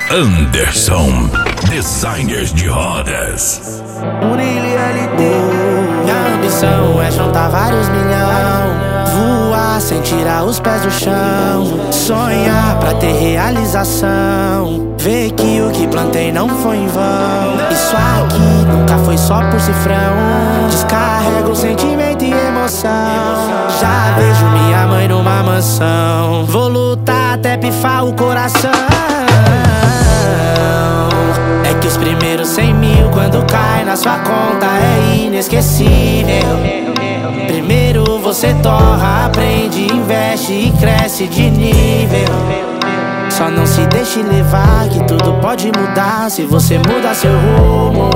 Anderson, designers de rodas. Minha ambição é juntar vários milhão, voar sem tirar os pés do chão, sonhar pra ter realização, ver que o que plantei não foi em vão. Isso aqui nunca foi só por cifrão, descarrego sentimento e emoção. Já vejo minha mãe numa mansão, vou lutar até pifar o coração. É que os primeiros 100 mil quando cai na sua conta é inesquecível. Primeiro você torra, aprende, investe e cresce de nível. Só não se deixe levar que tudo pode mudar se você muda seu rumo.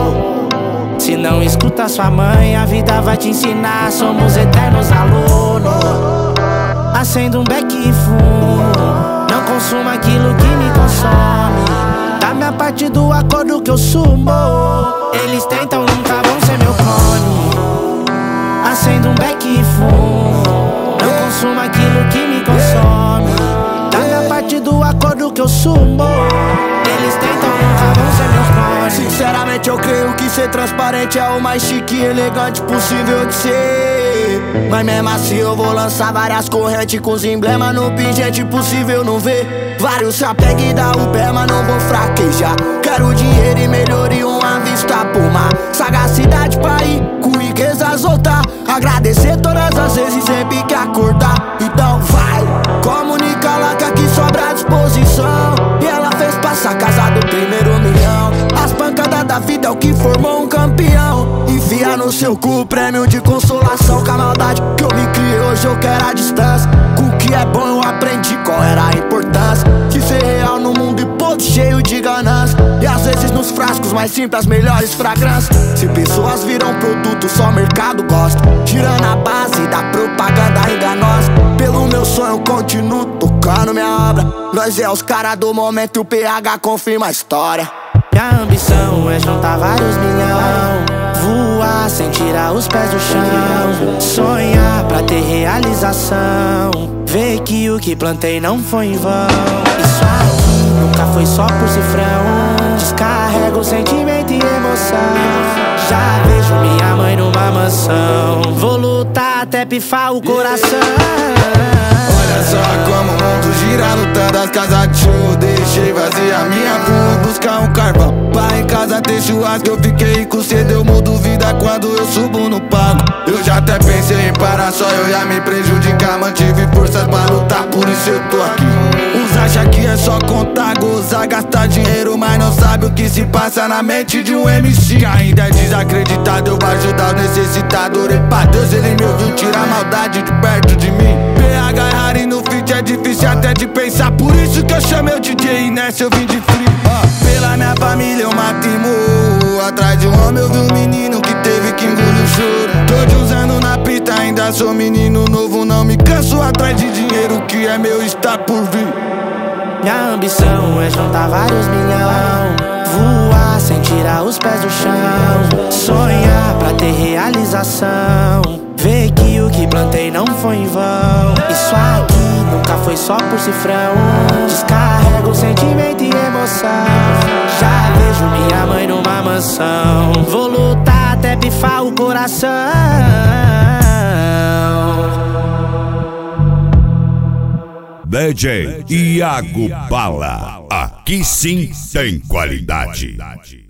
Se não escuta sua mãe, a vida vai te ensinar. Somos eternos alunos. Acenda um beck e fumo, não consuma aquilo que me consome. Da minha parte do acordo que eu sumo, eles tentam, nunca vão ser meu clone. Acendo um beck e fumo, não consuma aquilo que me consome. Da minha parte do acordo que eu sumo, eles tentam, nunca vão ser meu clone. Sinceramente eu creio que ser transparente é o mais chique e elegante possível de ser. Mas mesmo assim eu vou lançar várias correntes com os emblemas no pingente, impossível não ver. Vários se apegam e dá o pé, mas não vou fraquejar. Quero dinheiro e melhor e uma vista por mar. Sagacidade pra ir, com riquezas voltar. Agradecer todas as vezes sempre que acordar. Então vai, comunica lá que aqui sobra à disposição. E ela fez passar a casa do primeiro milhão. As pancadas da vida é o que formou um campeão. Enfia no seu cu o prêmio de consolação. Com a maldade que eu me criei hoje eu quero a distância. Com o que é bom eu aprendi qual era a importância de ser real no mundo e podre cheio de ganância. E às vezes nos frascos mais simples as melhores fragrâncias. Se pessoas viram produto só o mercado gosta, tirando a base da propaganda enganosa. Pelo meu sonho eu continuo tocando minha obra. Nós é os caras do momento e o PH confirma a história. Minha ambição é juntar vários milhão, voar sem tirar os pés do chão, sonhar pra ter realização, ver que o que plantei não foi em vão. Isso aqui nunca foi só por cifrão, descarrego sentimento e emoção. Já vejo minha mãe numa mansão, vou lutar até pifar o coração. Olha só como o mundo gira, lutando as casas de show. Deixei vazia minha rua, buscar um carvão pra em casa ter churrasco. Eu fiquei com sede, eu mudo vida quando eu subo no palco. Eu já até pensei em parar, só eu ia me prejudicar. Mantive forças pra lutar, por isso eu tô aqui. Uns acham que é só contar, gozar, gastar dinheiro, mas não sabe o que se passa na mente de um MC que ainda é desacreditado. Eu vou ajudar o necessitado, orei pra Deus, ele me ouviu tirar a maldade de perto de mim. PH é raro e no feat é difícil até de pensar, por isso que eu chamei o DJ e nessa eu vim de free. Pela minha família eu mato e morro. Atrás de um homem eu vi um menino que teve que engolir o choro. Tô de uns anos na pista, ainda sou menino novo. Não me canso atrás de dinheiro, o que é meu está por vir. Minha ambição é juntar vários milhão, voar sem tirar os pés do chão, sonhar pra ter realização, ver que o que plantei não foi em vão. Isso aqui nunca foi só por cifrão, descarrego sentimento e emoção. Já vejo minha mãe numa mansão, vou lutar até pifar o coração. DJ Iago Bala, aqui sim tem qualidade.